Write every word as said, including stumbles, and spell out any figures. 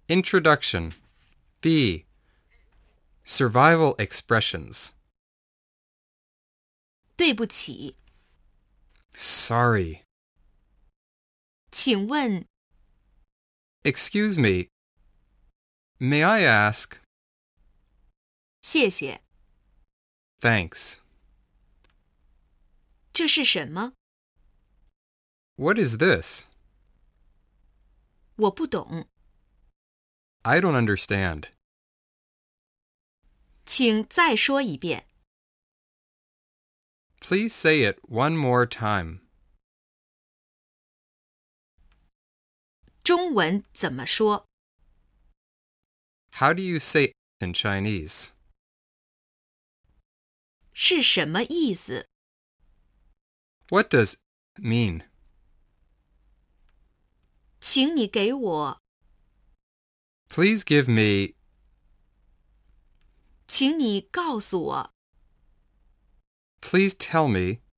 Introduction. B. Survival expressions. 对不起， Sorry. 请问 Excuse me. May I ask? 谢谢， Thanks. 这是什么？ What is this? 我不懂， I don't understand. 请再说一遍。 Please say it one more time. 中文怎么说？ How do you say in Chinese? 是什么意思？ What does mean? 请你给我， Please give me. 请你告诉我， Please tell me.